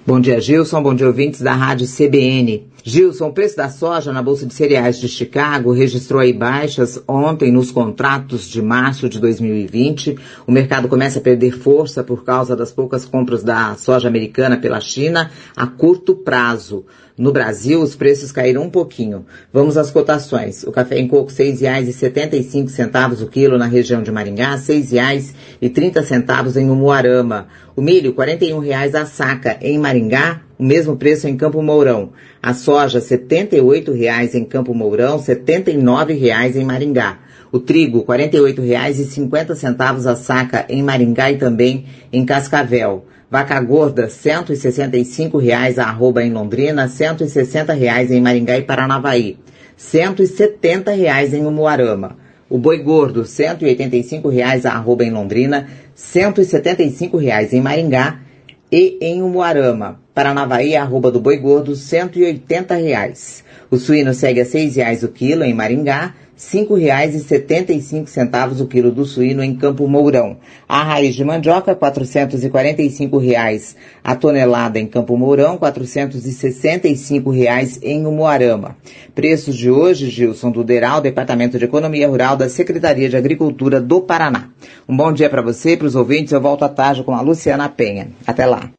Bom dia, Gilson. Bom dia, ouvintes da Rádio CBN. Gilson, o preço da soja na Bolsa de Cereais de Chicago registrou aí baixas ontem nos contratos de março de 2020. O mercado começa a perder força por causa das poucas compras da soja americana pela China a curto prazo. No Brasil, os preços caíram um pouquinho. Vamos às cotações. O café em coco, R$ 6,75 o quilo na região de Maringá, R$ 6,30 em Umuarama. O milho, R$ 41 a saca em Maringá, o mesmo preço em Campo Mourão. A soja, R$ 78 em Campo Mourão, R$ 79 em Maringá. O trigo, R$ 48,50 a saca em Maringá e também em Cascavel. Vaca gorda, R$ 165 a arroba em Londrina, R$ 160 em Maringá e Paranavaí, R$ 170 em Umuarama. O boi gordo, R$ 185 a arroba em Londrina, R$ 175 em Maringá e em Umuarama. Paranavaí, arroba do boi gordo, R$ 180. O suíno segue a R$ 6 o quilo em Maringá, R$ 5,75 o quilo do suíno em Campo Mourão. A raiz de mandioca, R$ 445 a tonelada em Campo Mourão, R$ 465 em Umuarama. Preços de hoje, Gilson, do DERAL, Departamento de Economia Rural da Secretaria de Agricultura do Paraná. Um bom dia para você e para os ouvintes. Eu volto à tarde com a Luciana Penha. Até lá.